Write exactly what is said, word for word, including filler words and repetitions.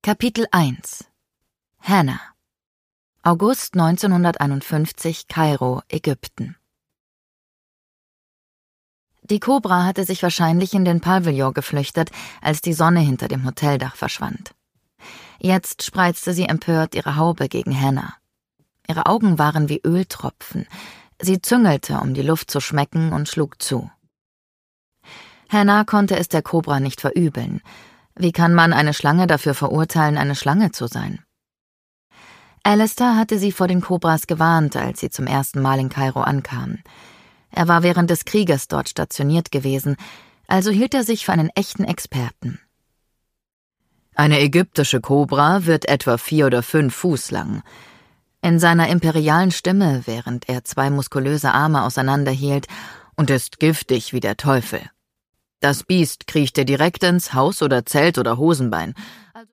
Kapitel eins Hannah August neunzehnhunderteinundfünfzig, Kairo, Ägypten. Die Kobra hatte sich wahrscheinlich in den Pavillon geflüchtet, als die Sonne hinter dem Hoteldach verschwand. Jetzt spreizte sie empört ihre Haube gegen Hannah. Ihre Augen waren wie Öltropfen. Sie züngelte, um die Luft zu schmecken, und schlug zu. Hannah konnte es der Kobra nicht verübeln. Wie kann man eine Schlange dafür verurteilen, eine Schlange zu sein? Alistair hatte sie vor den Kobras gewarnt, als sie zum ersten Mal in Kairo ankam. Er war während des Krieges dort stationiert gewesen, also hielt er sich für einen echten Experten. Eine ägyptische Kobra wird etwa vier oder fünf Fuß lang. In seiner imperialen Stimme, während er zwei muskulöse Arme auseinanderhielt, und ist giftig wie der Teufel. Das Biest kriecht dir direkt ins Haus oder Zelt oder Hosenbein.